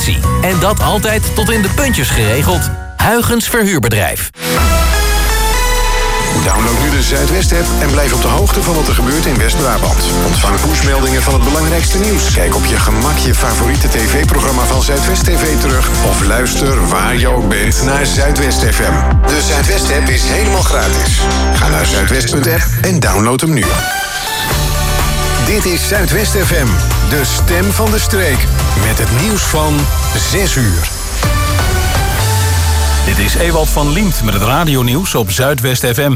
actie. En dat altijd tot in de puntjes geregeld. Huygens Verhuurbedrijf. Download nu de Zuidwest-app en blijf op de hoogte van wat er gebeurt in West-Brabant. Ontvang pushmeldingen van het belangrijkste nieuws. Kijk op je gemak je favoriete tv-programma van Zuidwest TV terug. Of luister waar je ook bent naar Zuidwest FM. De Zuidwest-app is helemaal gratis. Ga naar zuidwest.app en download hem nu. Dit is Zuidwest FM, de stem van de streek. Met het nieuws van 6 uur. Dit is Ewald van Liemt met het radionieuws op Zuidwest FM.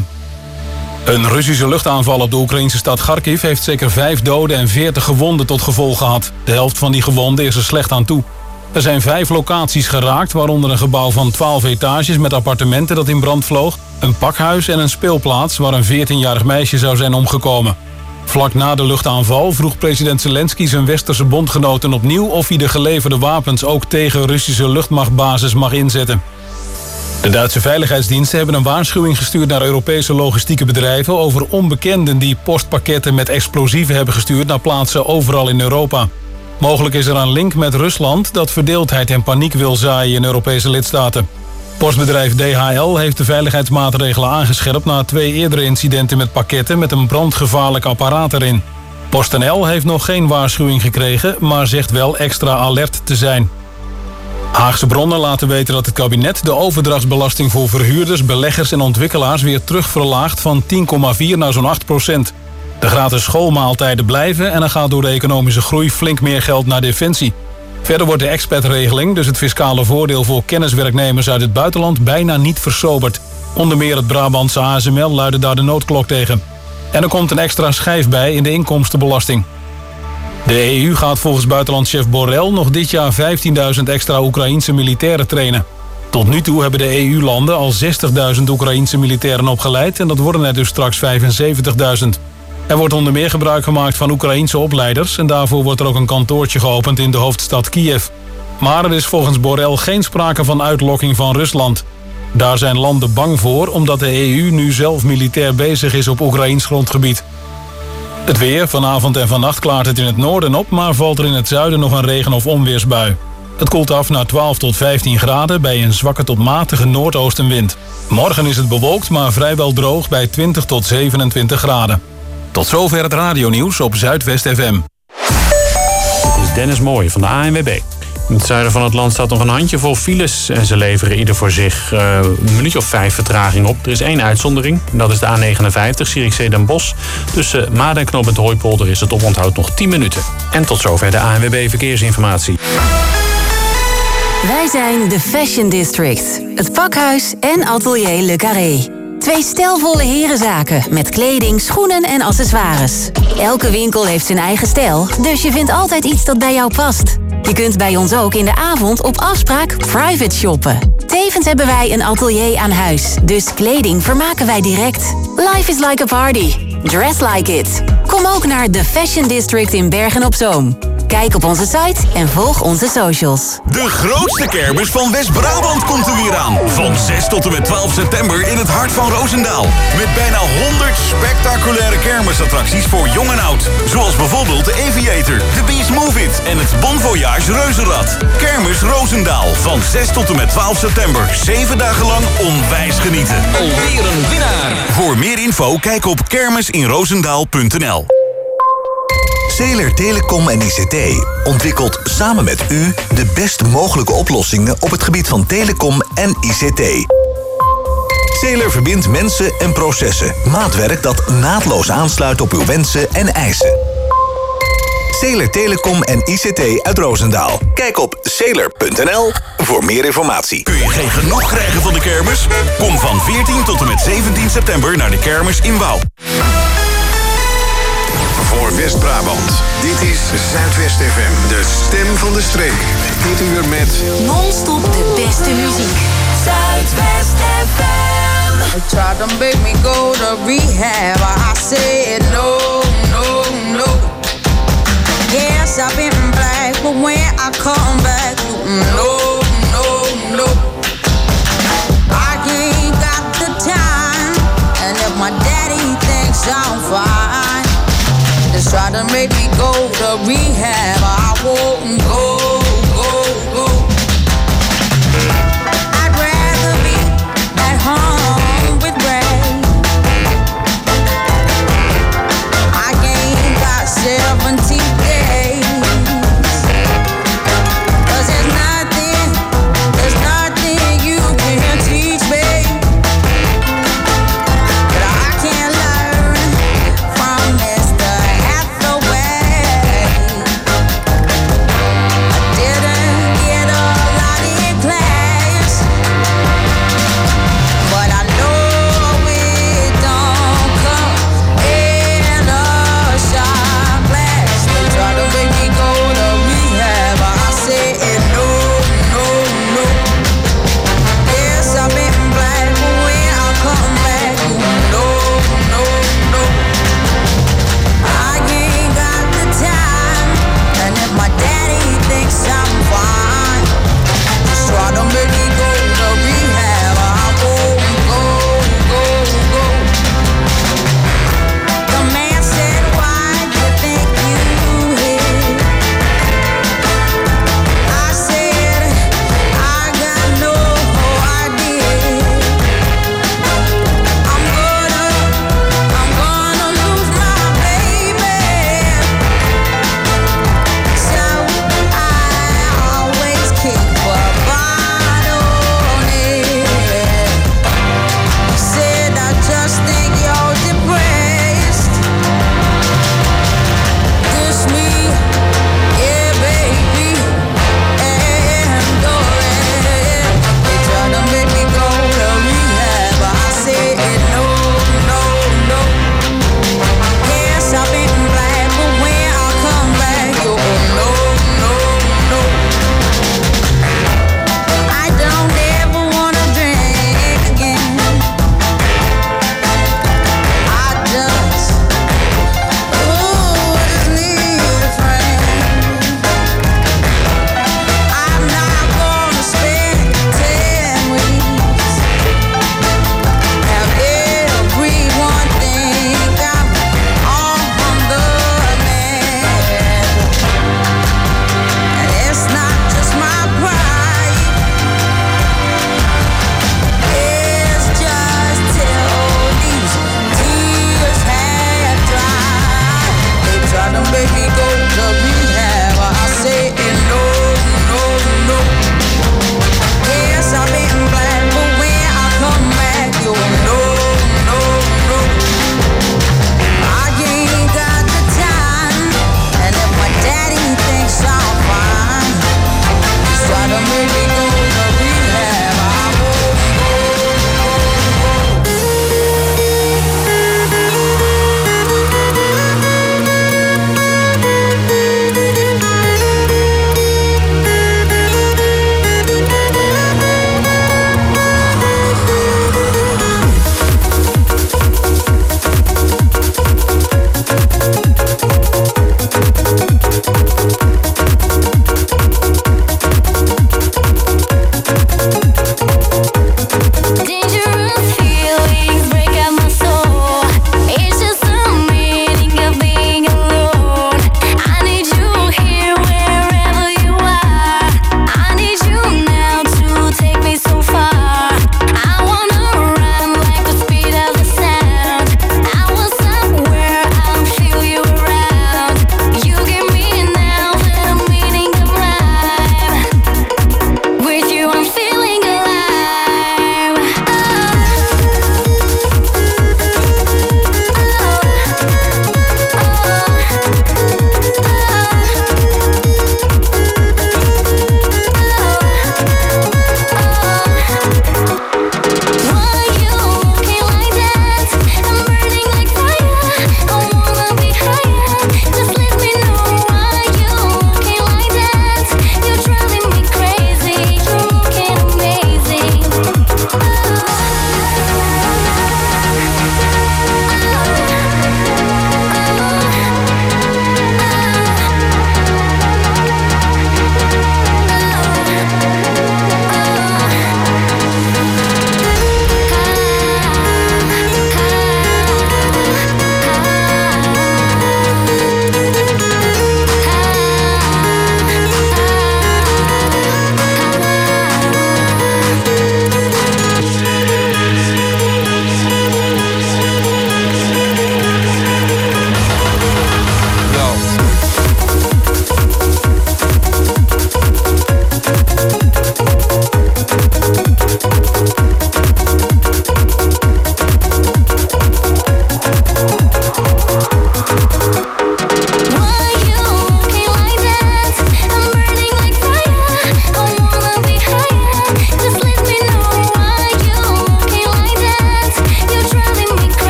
Een Russische luchtaanval op de Oekraïnse stad Kharkiv heeft zeker 5 doden en 40 gewonden tot gevolg gehad. De helft van die gewonden is er slecht aan toe. Er zijn 5 locaties geraakt, waaronder een gebouw van 12 etages met appartementen dat in brand vloog, een pakhuis en een speelplaats waar een 14-jarig meisje zou zijn omgekomen. Vlak na de luchtaanval vroeg president Zelensky zijn westerse bondgenoten opnieuw of hij de geleverde wapens ook tegen Russische luchtmachtbasis mag inzetten. De Duitse veiligheidsdiensten hebben een waarschuwing gestuurd naar Europese logistieke bedrijven over onbekenden die postpakketten met explosieven hebben gestuurd naar plaatsen overal in Europa. Mogelijk is er een link met Rusland dat verdeeldheid en paniek wil zaaien in Europese lidstaten. Postbedrijf DHL heeft de veiligheidsmaatregelen aangescherpt na 2 eerdere incidenten met pakketten met een brandgevaarlijk apparaat erin. PostNL heeft nog geen waarschuwing gekregen, maar zegt wel extra alert te zijn. Haagse bronnen laten weten dat het kabinet de overdrachtsbelasting voor verhuurders, beleggers en ontwikkelaars weer terugverlaagt van 10,4 naar zo'n 8%. De gratis schoolmaaltijden blijven en er gaat door de economische groei flink meer geld naar defensie. Verder wordt de expatregeling, dus het fiscale voordeel voor kenniswerknemers uit het buitenland, bijna niet versoberd. Onder meer het Brabantse ASML luidde daar de noodklok tegen. En er komt een extra schijf bij in de inkomstenbelasting. De EU gaat volgens buitenlandchef Borrell nog dit jaar 15.000 extra Oekraïense militairen trainen. Tot nu toe hebben de EU-landen al 60.000 Oekraïense militairen opgeleid en dat worden er dus straks 75.000. Er wordt onder meer gebruik gemaakt van Oekraïense opleiders en daarvoor wordt er ook een kantoortje geopend in de hoofdstad Kiev. Maar er is volgens Borrell geen sprake van uitlokking van Rusland. Daar zijn landen bang voor omdat de EU nu zelf militair bezig is op Oekraïens grondgebied. Het weer, vanavond en vannacht klaart het in het noorden op, maar valt er in het zuiden nog een regen- of onweersbui. Het koelt af naar 12 tot 15 graden bij een zwakke tot matige noordoostenwind. Morgen is het bewolkt, maar vrijwel droog bij 20 tot 27 graden. Tot zover het radionieuws op Zuidwest FM. Dit is Dennis Mooij van de ANWB. In het zuiden van het land staat nog een handjevol files en ze leveren ieder voor zich een minuutje of 5 vertraging op. Er is 1 uitzondering en dat is de A59 Zierikzee Den Bosch. Tussen Maden en Knooppunt Hooipolder is het oponthoud nog 10 minuten. En tot zover de ANWB Verkeersinformatie. Wij zijn de Fashion District, het pakhuis en atelier Le Carré. 2 stijlvolle herenzaken met kleding, schoenen en accessoires. Elke winkel heeft zijn eigen stijl, dus je vindt altijd iets dat bij jou past. Je kunt bij ons ook in de avond op afspraak private shoppen. Tevens hebben wij een atelier aan huis, dus kleding vermaken wij direct. Life is like a party. Dress like it. Kom ook naar The Fashion District in Bergen-op-Zoom. Kijk op onze site en volg onze socials. De grootste kermis van West-Brabant komt er weer aan. Van 6 tot en met 12 september in het hart van Roosendaal. Met bijna 100 spectaculaire kermisattracties voor jong en oud. Zoals bijvoorbeeld de Aviator, de Beast Move It en het Bon Voyage Reuzenrad. Kermis Roosendaal van 6 tot en met 12 september. 7 dagen lang onwijs genieten. Alweer een winnaar. Voor meer info kijk op kermisinroosendaal.nl. Zeeler Telecom en ICT ontwikkelt samen met u de best mogelijke oplossingen op het gebied van telecom en ICT. Zeeler verbindt mensen en processen. Maatwerk dat naadloos aansluit op uw wensen en eisen. Zeeler Telecom en ICT uit Roosendaal. Kijk op zeeler.nl voor meer informatie. Kun je geen genoeg krijgen van de kermis? Kom van 14 tot en met 17 september naar de kermis in Wouw. Voor West-Brabant. Dit is Zuidwest FM, de stem van de streek. Dit uur met Non-stop de beste muziek. Zuidwest FM. They tried to make me go to rehab. I said no, no, no. Yes, I've been black, but when I come back, no, no, no. I ain't got the time, and if my daddy thinks I'm fine, just try to make me go to rehab. I won't go, go, go.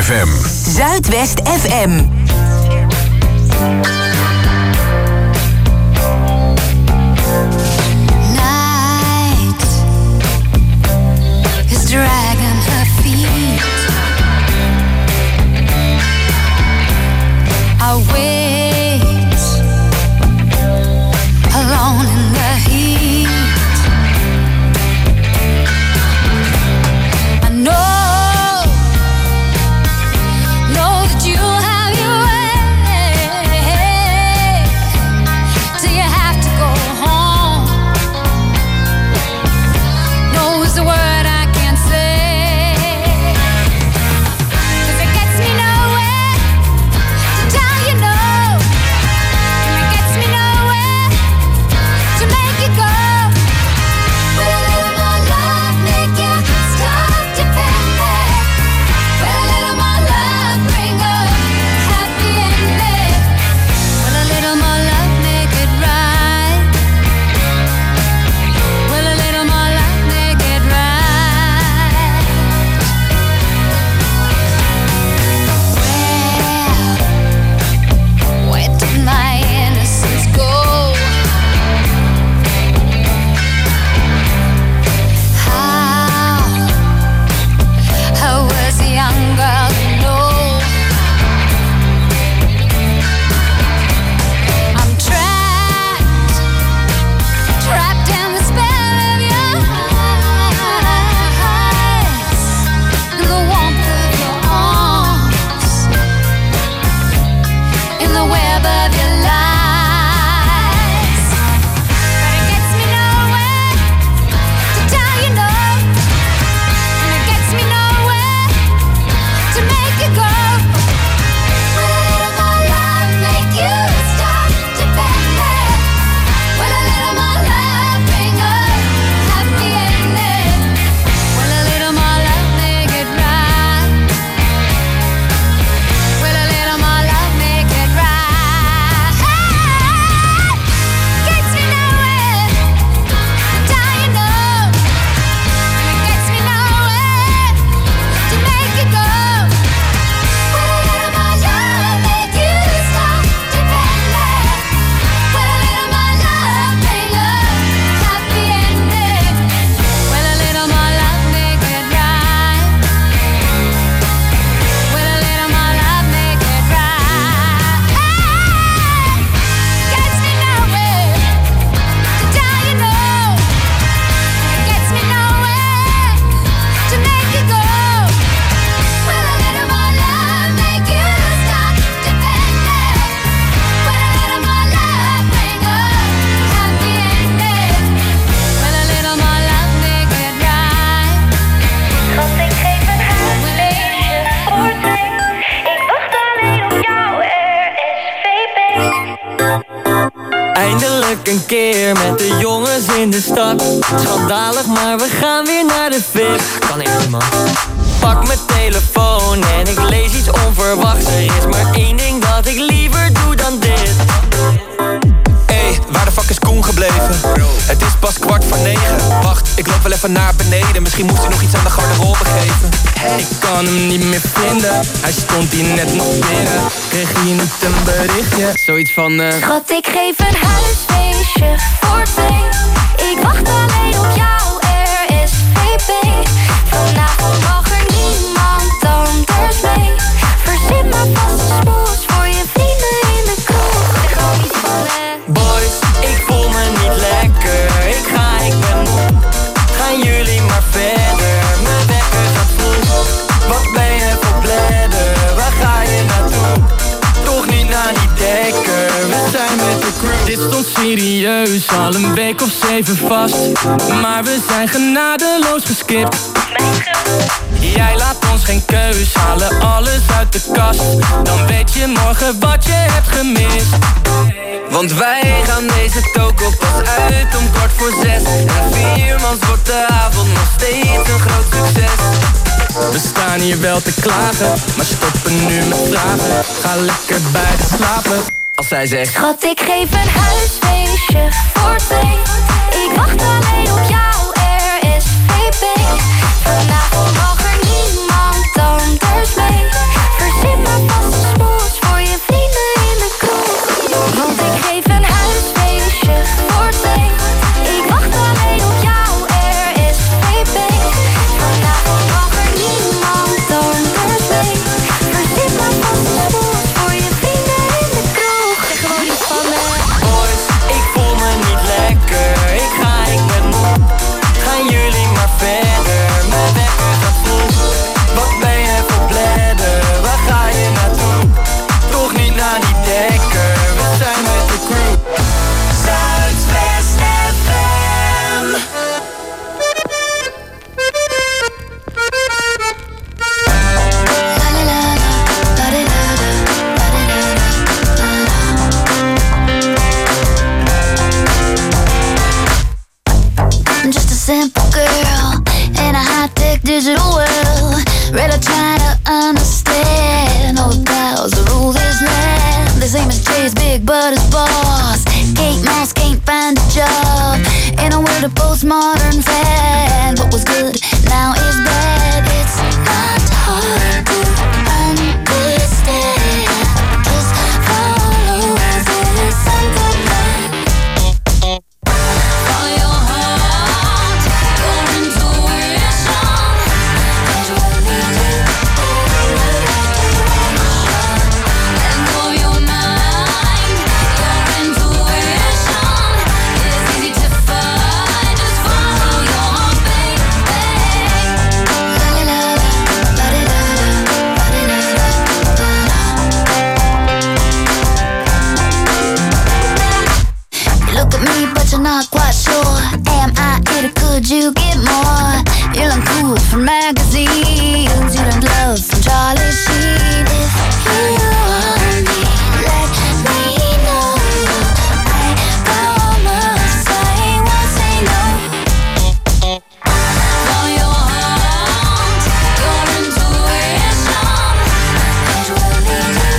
FM. Zuidwest FM. Night is dragging her feet. I wait alone in the heat. I know that you have your way. Till you have to go home. No is the word I can't say. 'Cause it gets me nowhere to tell you no. And it gets me nowhere to make you go. Will a little more love make you stop depending? Will a little more love bring a happy ending? Will a little more love make it right? Will a little more love make it right? Where did my innocence go? How was a young girl to know? I'm trapped in the spell of your eyes, in the warmth of your arms, in the web of your lies. But it gets me nowhere to tell you no, and it gets me nowhere to make you go. Will a little more love make you stop depending? Will a little more love bring a happy ending? Will a little more love make it right? Will a little more love make it right? Gets me nowhere to tell you no, and it gets me nowhere to make you go. Will a little more love make you stop depending? Will a little more love bring a happy ending? Will a little more love make it right? Will a little more love make it right? Gets me nowhere to tell you no, and it gets me nowhere to make you go. Will a little more love make you stop depending? Will a little more love bring a happy ending? Will a little more love make it right? Schat, ik geef een huisfeestje voor twee. Ik wacht alleen op jou, RSVP. Eindelijk een keer met de jongens in de stad. Schandalig, maar we gaan weer naar de VIP. Kan echt niet, man. Pak mijn telefoon en ik lees iets onverwachts. Er is maar één ding dat ik liever doe dan dit. Hey, waar de fuck is Koen gebleven? Het is pas 8:45. Wacht, ik loop wel even naar beneden. Misschien moest hij nog iets aan de garderobe geven. Ik kan hem niet meer vinden. Hij stond hier net nog binnen. Kreeg hier niet een berichtje. Zoiets van Schat, ik geef een huisfeestje voor twee. Ik wacht alleen op jou, RSVP. Vanavond mag er niemand anders mee. Verzin maar vast een smoes voor je vrienden in de kroeg. Zeg gewoon iets van boys, ik voel me niet lekker. Ik ben moe. Gaan jullie maar verder. Mijn wekker gaat vroeg. Wat ben je voor bladder? Waar ga je naartoe? Toch niet naar die dekker. We zijn met de crew. Dit stond serieus al een week of 7 vast. Maar we zijn genadeloos geskipt. Jij laat ons geen keus, halen alles uit de kast. Dan weet je morgen wat je hebt gemist. Want wij gaan deze toko pas uit om 6:15. En 4 mans wordt de avond nog steeds een groot succes. We staan hier wel te klagen, maar stoppen nu met vragen. Ga lekker bij de slapen, als zij zegt: schat, ik geef een huisfeestje voor twee. Ik wacht alleen op jou, RSVP. Vanavond mag er niemand anders mee. Verzin maar vast een smoes voor je vrienden in de kroeg. Want ik geef een huisfeestje voor twee. Ik wacht alleen op jou, RSVP. Vanavond mag er niemand anders mee. Verzin maar vast een smoes voor je vrienden in de kroeg. Zeg gewoon iets van me. Boys, ik voel me niet lekker. Ik ben moe. Gaan jullie maar verder. Mijn wekker gaat vroeg. Wat ben je voor bladder? Waar ga je naartoe? Toch niet naar die dekker. We zijn met de crew. Zuidwest FM. I'm just a simple girl in a high-tech digital world. Really trying to understand all the powers that rule this land. This ain't Jay's big but his boss. Kate Moss can't find a job in a world of postmodern fad. What was good now is bad. It's not hard to understand. Just follow this simple plan. Follow your heart, your intuition. And go your mind, your intuition is easy to find. Just follow your baby. You look at me, but you're not quite sure. Am I it or could you get more? You learn cool from magazines. You learned love from Charlie Sheen. If you want me, let me know. I promise I won't say no. Follow your heart, your intuition. And we'll lead you.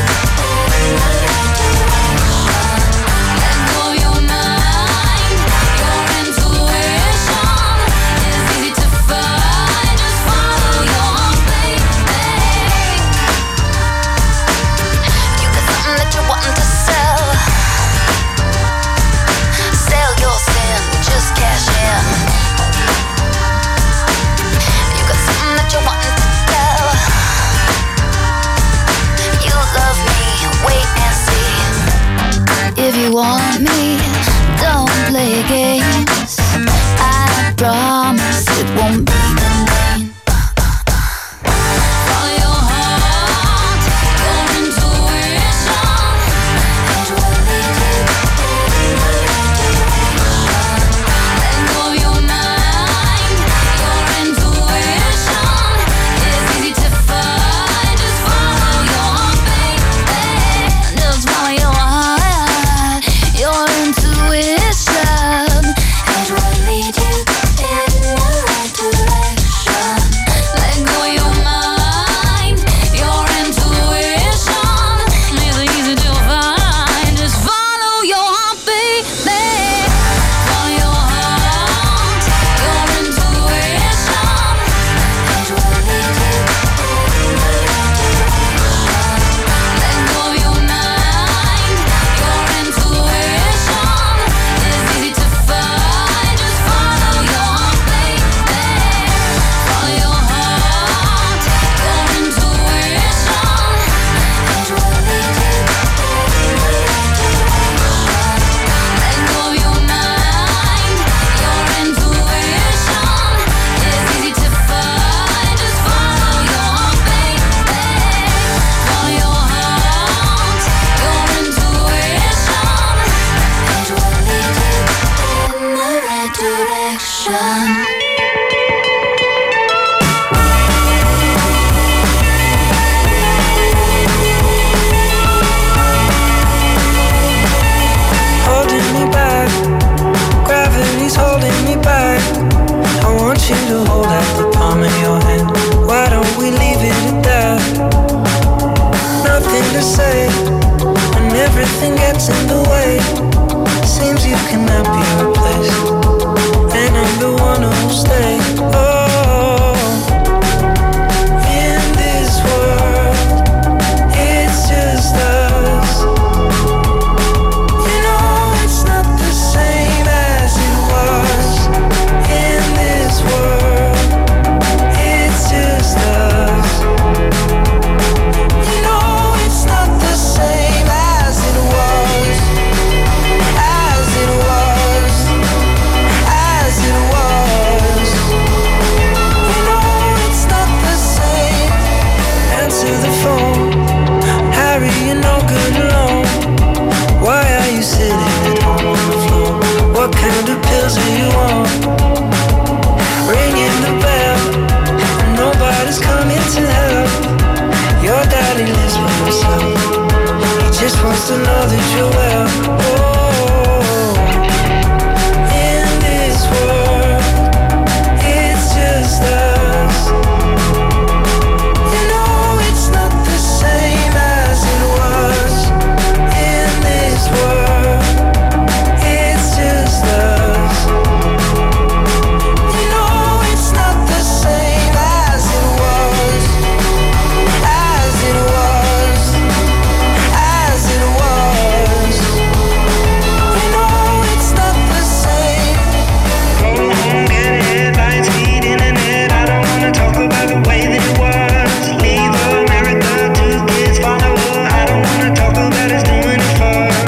Let go your mind, your intuition is easy to find. Just follow your baby. You got something that you're wanting to sell. Sell your sin, just cash in. You got something that you're wanting to tell. You love me, wait and see. If you want me, don't play games. I promise it won't be in vain. Follow your heart, your intuition. And we'll lead you. Let go your mind, your intuition is easy to find. Just follow your baby. Just follow your heart, your intuition, and we'll lead you in the right direction. Let go your mind, your intuition is easy to find. Just follow your baby. Follow your heart, your intuition, and we'll lead you in the right direction. Let go your mind, your intuition is easy to find. Just follow your baby. Follow your heart, your intuition, and we'll lead you in the right direction. Let go your mind, your intuition is easy to find. Just follow your baby. Follow your heart, your intuition, and we'll lead you in the right direction. Holding me back, gravity's holding me back. I want you to hold out the palm of your hand. Why don't we leave it at that? Nothing to say when everything gets in the way. Seems you cannot be replaced, and I'm the one who'll stay. Oh, in this world kind of pills do you want? Ringing the bell, nobody's coming to help. Your daddy lives by himself. He just wants to know that you're well. In this world, it's just us. You know it's not the same as it was. In this world, it's just us. You know it's not the same as it was. As it was. As it was. You know it's not the same. Go home, get headlines, feed internet. I don't wanna talk about the way that it was. Leave America, 2 kids follow her. I don't wanna talk about us doing it first.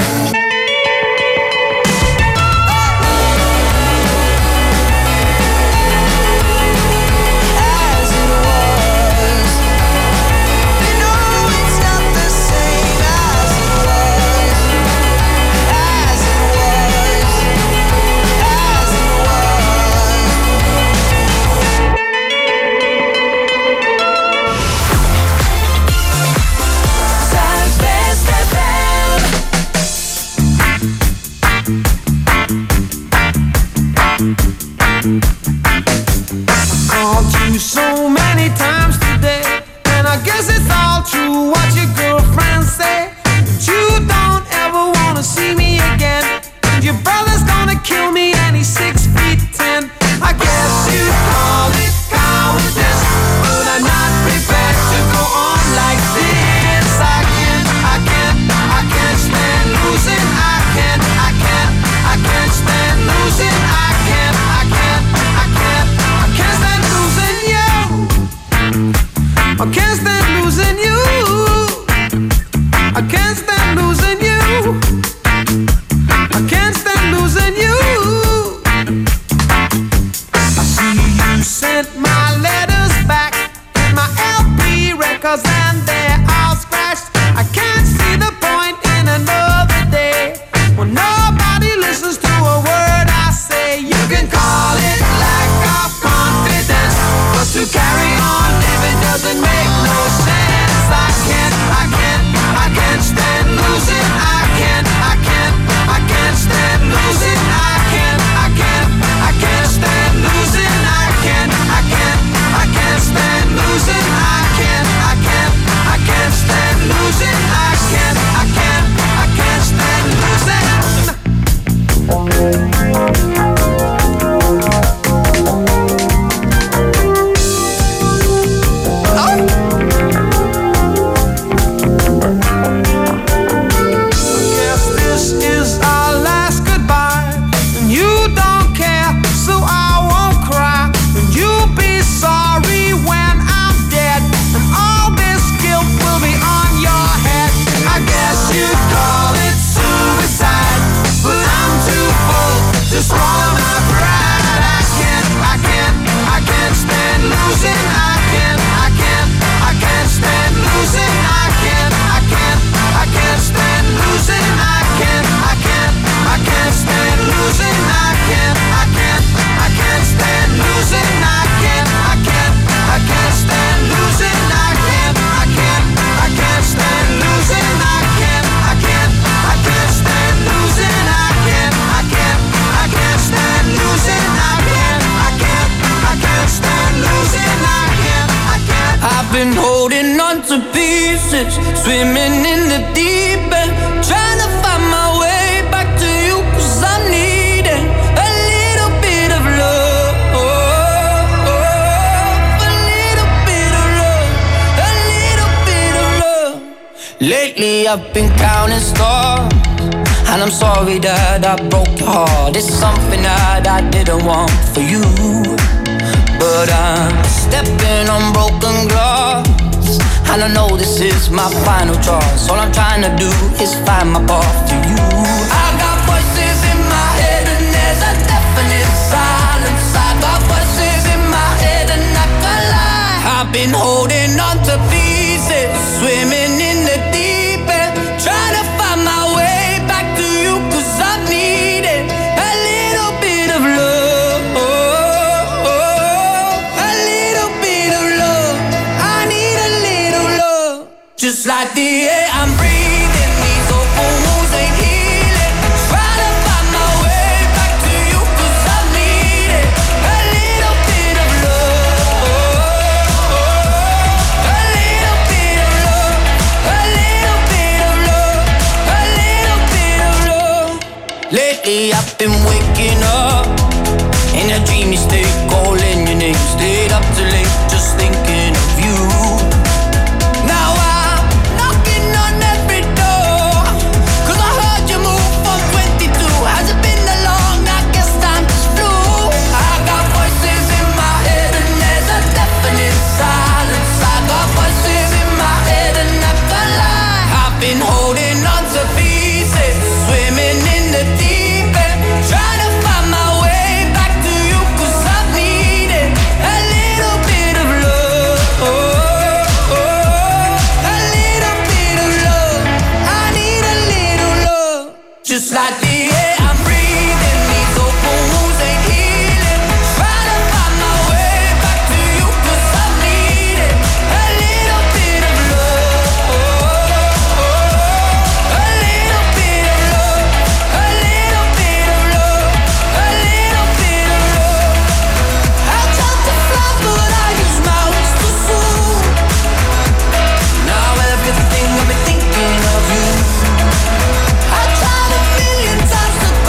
As it was. You know it's not the same as it was. As it was. As it Zuidwest FM. Called you so many times today, and I guess it's all true what your girlfriends say. That you don't ever wanna see me again, and your brother's gonna kill me and he's 6'10". I guess you call it cowardice, but I'm not prepared to go on like this. I can't stand losing. I can't stand losing. I can't stand losing you. I can't stand losing you. I can't stand losing you. I can't stand losing you. I see you sent my letters back and my LP records, and they're all scratched. I can't see the point in another day when nobody listens to a word I say. You can call it lack of confidence, but to carry on living doesn't make no sense. I can't stand losing. I can't stand losing. I can't stand losing. I can't stand losing. I can't stand losing. I can't stand Guess this is our last goodbye, and you don't care, so I won't cry. And you'll be sorry when I'm dead, and all this guilt will be on your head. I guess you'd call it suicide, but I'm too full to swallow my pride. I can't stand losing. I can't stand losing. I can't stand losing. I can't stand losing. I can't stand losing. I can't stand losing. I can't stand losing. I can't stand losing. I can't stand losing. I can't stand losing. I've been holding on to pieces, swimming in the deep end, trying to find my way back to you, 'cause I'm needing a little bit of love, a little bit of love, a little bit of love. Lately I've been counting stars, and I'm sorry that I broke your heart. It's something that I didn't want for you, but I'm stepping on broken glass, and I know this is my final choice. All I'm trying to do is find my path to you. I got voices in my head and there's a definite silence. I got voices in my head and I can't lie. I've been holding on to pieces, swimming in the deep end, trying to find my way back to you, 'cause I need it a little like the air I'm breathing. These open wounds ain't healing. Trying to find my way back to you, 'cause I need it. A little bit of love. A little bit of love. A little bit of love. A little bit of love. Lately I've been waking up in a dreamy state, calling your name. Stayed up too late, just thinking of you. Now I'm knocking on every door, 'cause I heard you move from 22. Has it been that long? I guess time just flew. I got voices in my head and there's a deafening silence. I got voices in my head and I can't lie. I've been holding on to pieces, swimming in the deep end, trying to find my way back to you, 'cause I need it. A little bit of love. A little bit of love. I need a little love. Just like the air I'm breathing. These open wounds ain't healing. Trying to find my way back to you, 'cause I need it. A little bit of love. A little bit of love. A little bit of love. A little bit of love. I tried to fly, but I used my wings too soon. Now everything I've been thinking of you. I tried a million times to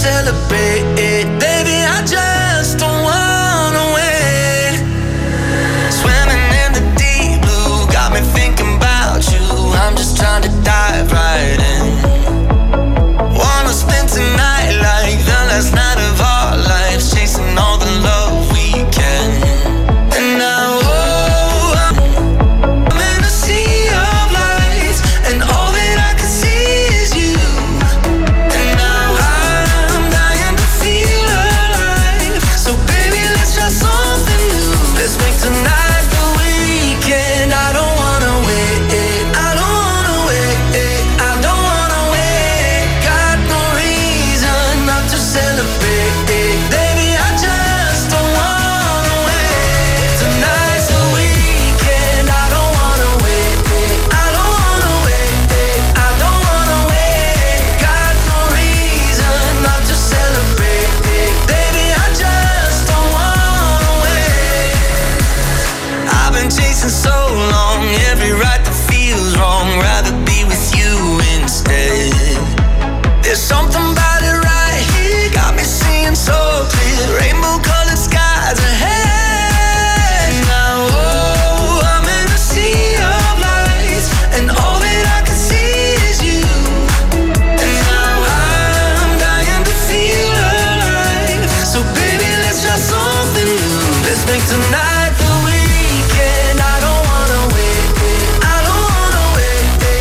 celebrate. Baby, I just don't wanna wait. Swimming in the deep blue, got me thinking about you. I'm just trying to dive right in. Wanna spend tonight like the last night of our lives, chasing all the love we can. And now, I'm in a sea of lights, and all that I can see is you. And now I'm dying to feel alive. So baby, let's try something new. Let's make tonight the weekend. I don't wanna wait. I don't wanna wait. I don't wanna wait. Got no reason not to celebrate. Baby, I just don't wanna wait. Tonight's the weekend. I don't wanna wait. I don't wanna wait. I don't wanna wait. Got no reason not to celebrate. Baby, I just don't wanna wait. I've been chasing so long, every right that feels wrong. Rather be with you instead. There's something about it right here, got me seeing so clear. Rainbow-colored skies ahead. Now, I'm in a sea of lights, and all that I can see is you. And now I'm dying to feel alive. So baby, let's try something new. Let's make tonight the weekend. I don't wanna wait. I don't wanna wait.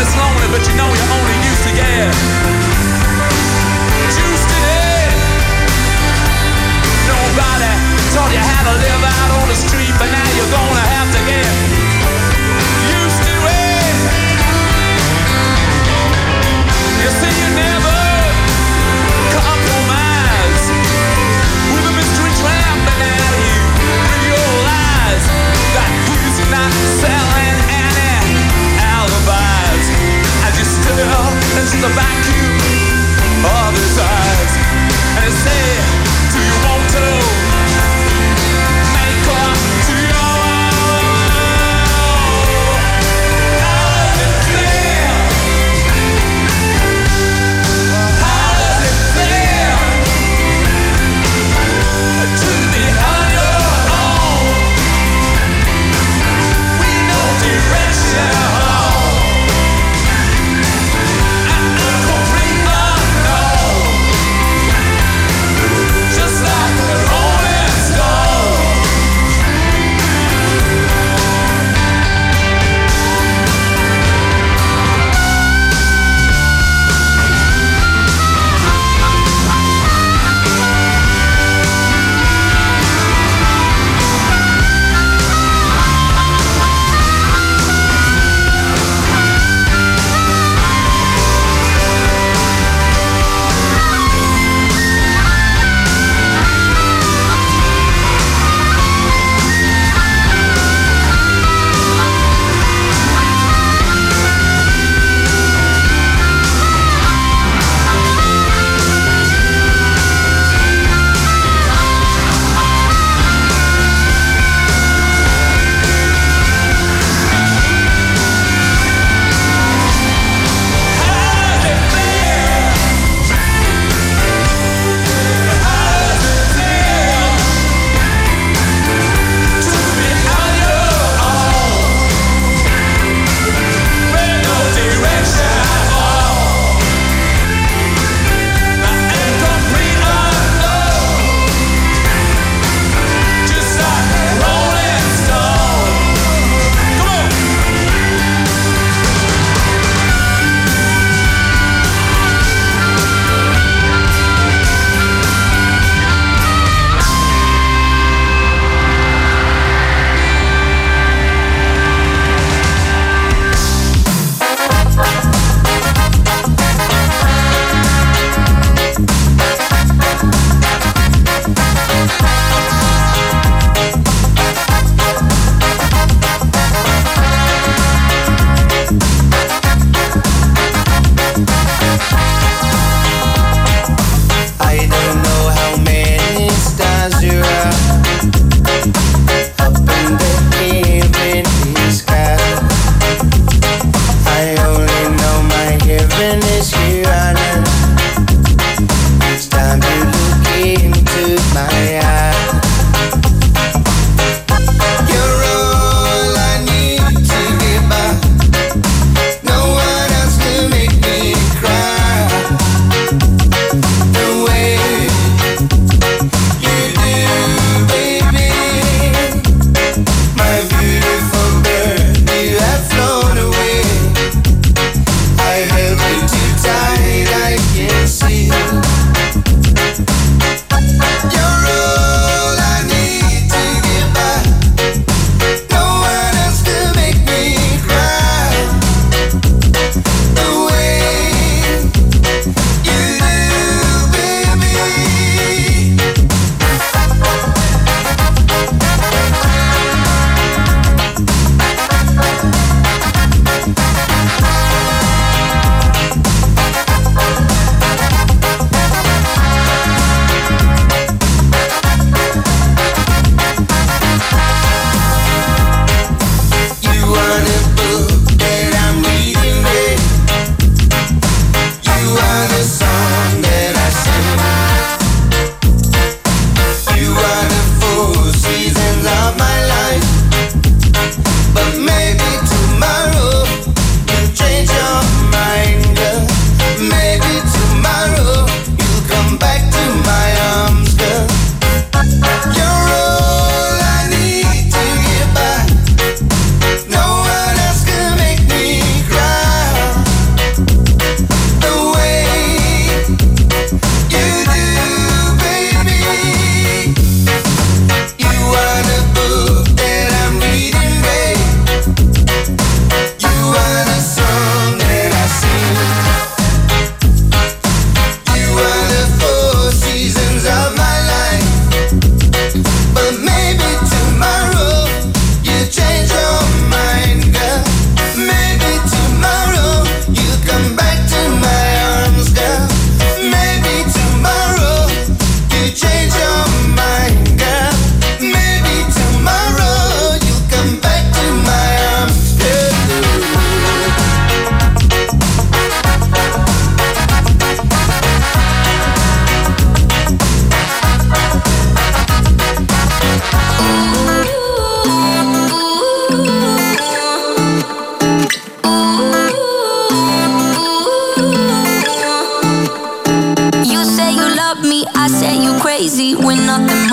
it's lonely, but you know you're only used to get juiced in it. Nobody taught you how to live out on the street, but now you're gonna have to get used to it. You see, you never compromise with a mystery trampling at you. Realize that he's not selling any alibis as you stare into the vacuum of his eyes, and he said, do you want to make love to your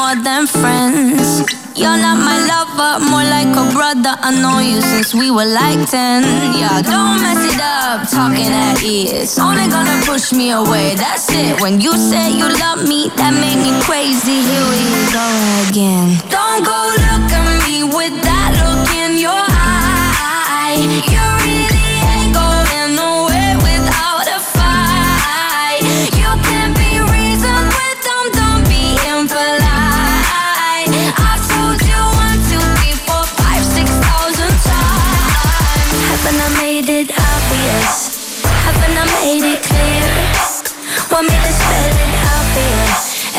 more than friends. You're not my lover, more like a brother. I know you since we were like 10. Yeah, don't mess it up, talking at ears. Only gonna push me away, that's it. When you say you love me, that made me crazy. Here we go again. Don't go look at me with that look in your eye. You really ain't going nowhere without a fight. You can be reasoned with them, don't be impolite. I've told you 1, 2, 3, 4, 5, 6,000 times. Haven't I made it obvious? Haven't I made it clear? Want me to spell it out for you?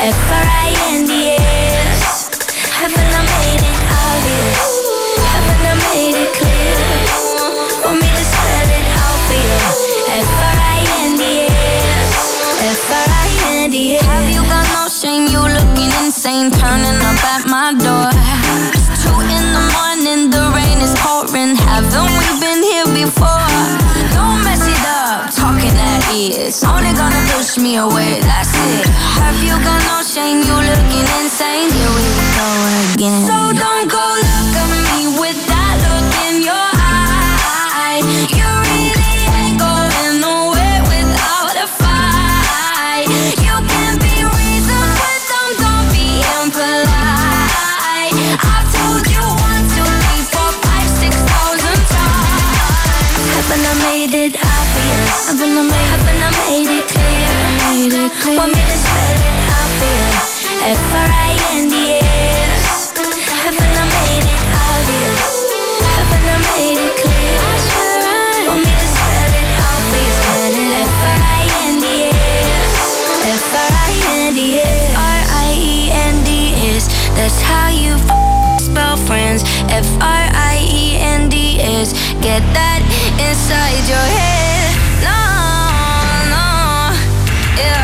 F-R-I-N-D-S. Haven't I made it obvious? Haven't I made it clear? Want me to spell it out for you? F-R-I-N-D-S. F-R-I-N-D-S. Have you got no shame? You looking insane, turning up at my door. It's 2 in the morning, the rain is pouring. Haven't we been here before? Don't mess it up, talking at ears. Only gonna push me away, that's it. Have you got no shame? You looking insane. Here we go again. So don't go look at me with that look in your eye. You really ain't going nowhere without a fight. You can be reasoned with them, don't be impolite. I've told you 1, 2, 3, 4, 5, 6,000 times. Haven't I made it obvious? Haven't I made it clear? Want me to spell it out for you? F-R-I-N-D-S. Haven't I made it obvious? Haven't I made it clear? Want me to spell it out for you? F-R-I-N-D-S. F-R-I-N-D-S. F-R-I-E-N-D-S. That's how you spell friends. F-R-I-E-N-D-S. Get that inside your head. No, no, yeah,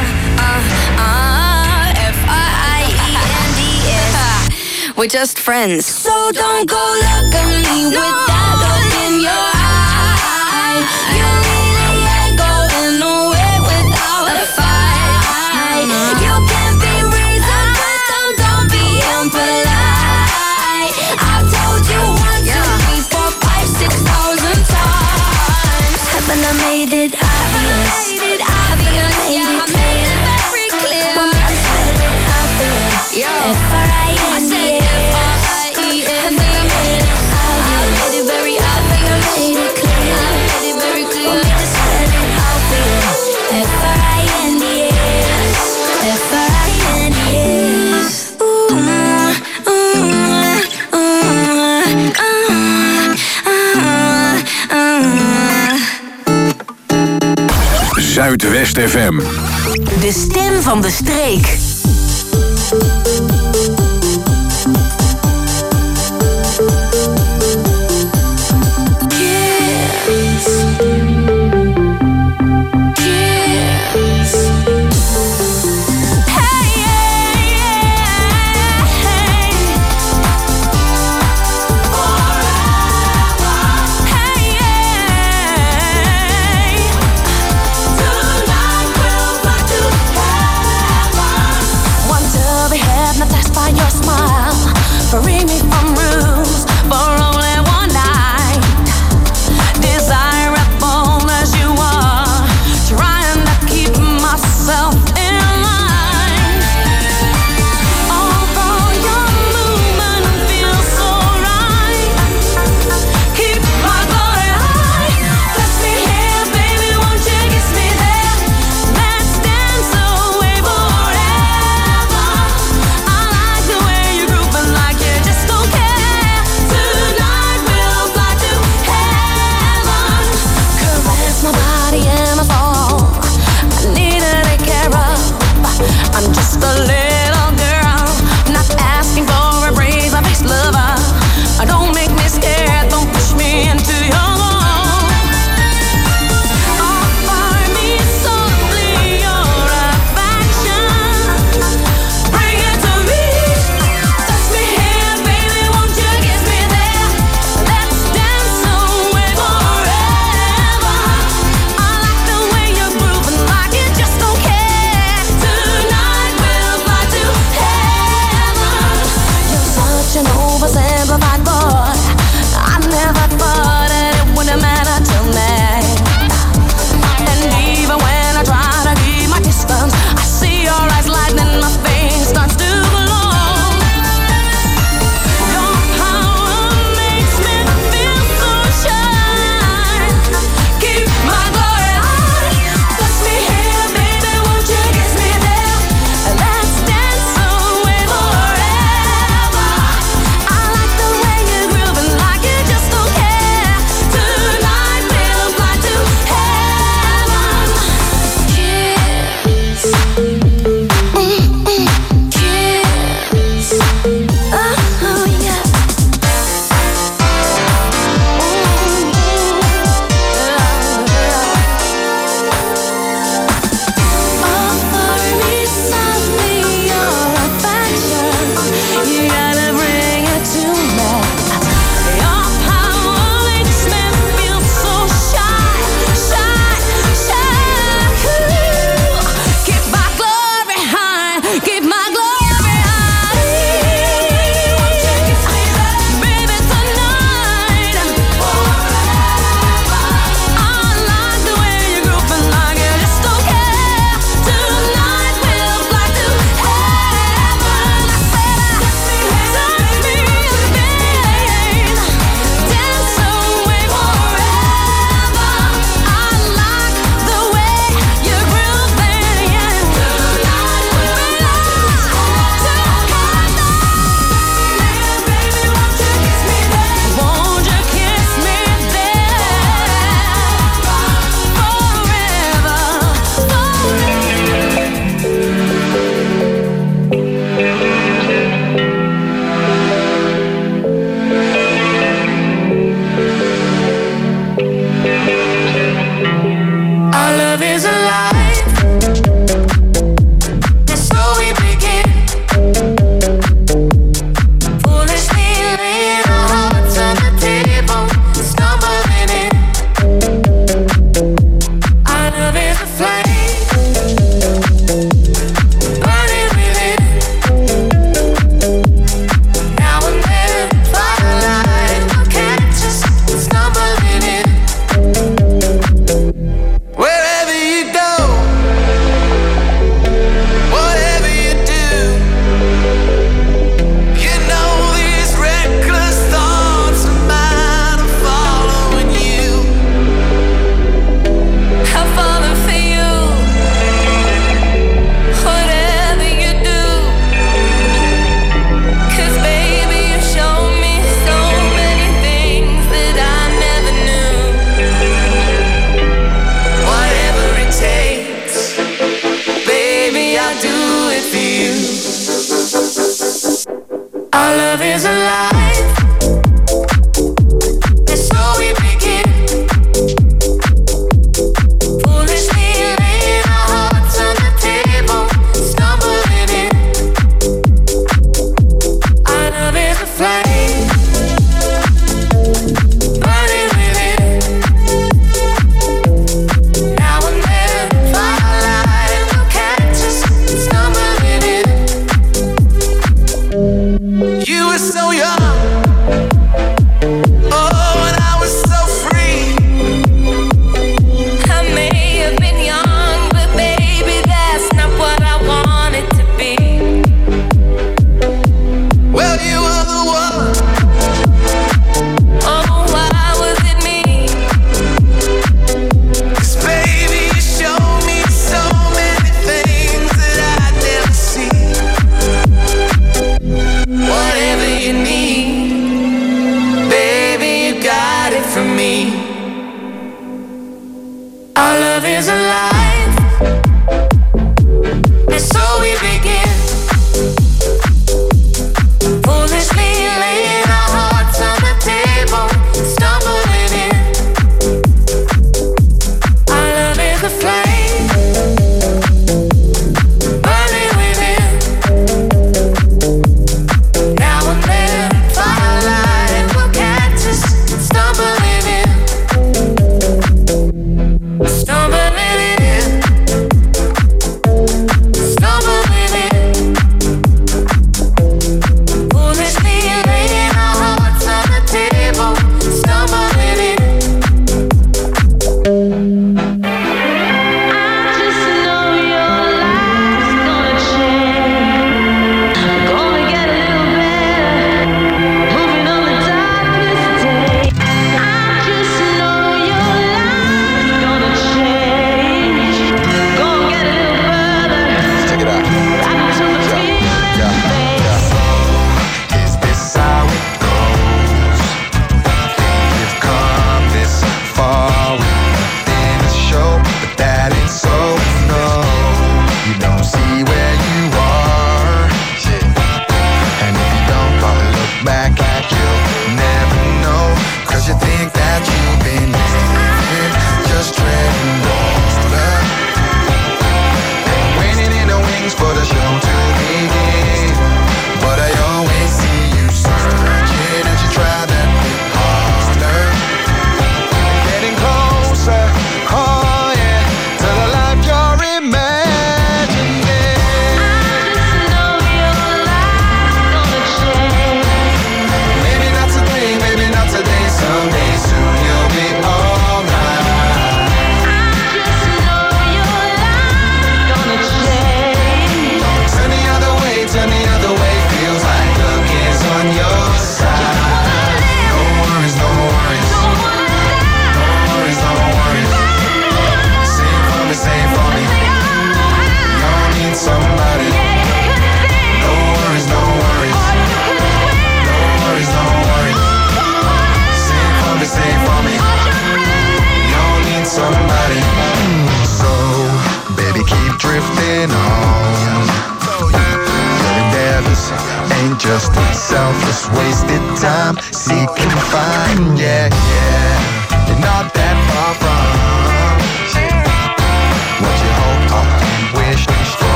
F-R-I-E-N-D-S. We're just friends. So don't go look at me with that look in your eye. You really ain't going nowhere without a fight. You can be reasoned with them, don't be impolite. I've told you 1, 2, 3, 4, 5, 6,000 times. Haven't I made it obvious? Haven't I made it clear? Want me to spell it out for you? F-R-I-N-D-S. Haven't I made it obvious? Made it very obvious. Made it clear. Made it very clear. Want me to spell it out for you? F-R-I-N-D-S. F-R-I-N-D-S. Zuidwest FM. De stem van de streek. Free me from rules for only one night. Desirable as you are, trying to keep myself in line. Although your movement feels so right, keep my glory high. Touch me here, baby, won't you kiss me there? Let's dance away forever. I like the way you're grooving like you just don't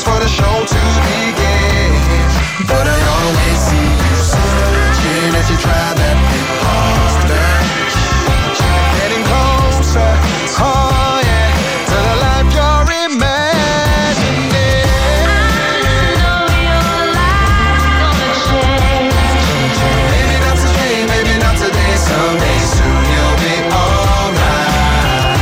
seconds for the show to begin. But I always see you searching as you try that imposter. Getting closer, oh yeah, to the life you're imagining. Maybe not today, maybe not today, someday soon you'll be alright.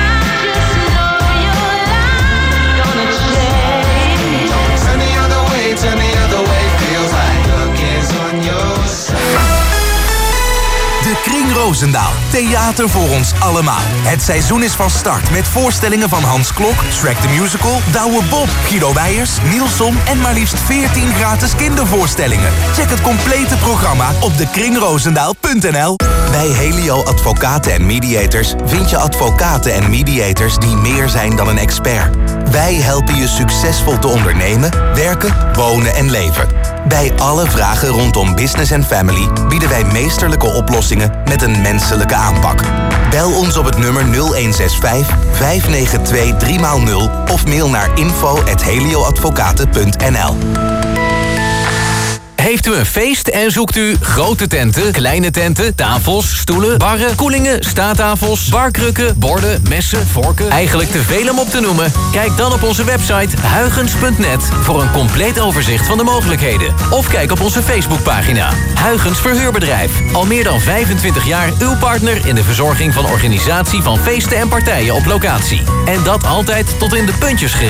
Turn the other way, feels like luck is on your side. De Kring Roosendaal. Theater voor ons allemaal. Het seizoen is van start met voorstellingen van Hans Klok, Shrek the Musical, Douwe Bob, Guido Weijers, Nielson en maar liefst 14 gratis kindervoorstellingen. Check het complete programma op dekringroosendaal.nl. Bij Helio Advocaten en Mediators vind je advocaten en mediators die meer zijn dan een expert. Wij helpen je succesvol te ondernemen, werken, wonen en leven. Bij alle vragen rondom business en family bieden wij meesterlijke oplossingen met een menselijke aanpak. Bel ons op het nummer 0165 592 3x0 of mail naar info@helioadvocaten.nl. Heeft u een feest en zoekt u grote tenten, kleine tenten, tafels, stoelen, barren, koelingen, staattafels, barkrukken, borden, messen, vorken? Eigenlijk te veel om op te noemen? Kijk dan op onze website huygens.net voor een compleet overzicht van de mogelijkheden. Of kijk op onze Facebookpagina. Huygens Verhuurbedrijf. Al meer dan 25 jaar uw partner in de verzorging van organisatie van feesten en partijen op locatie. En dat altijd tot in de puntjes geregeld.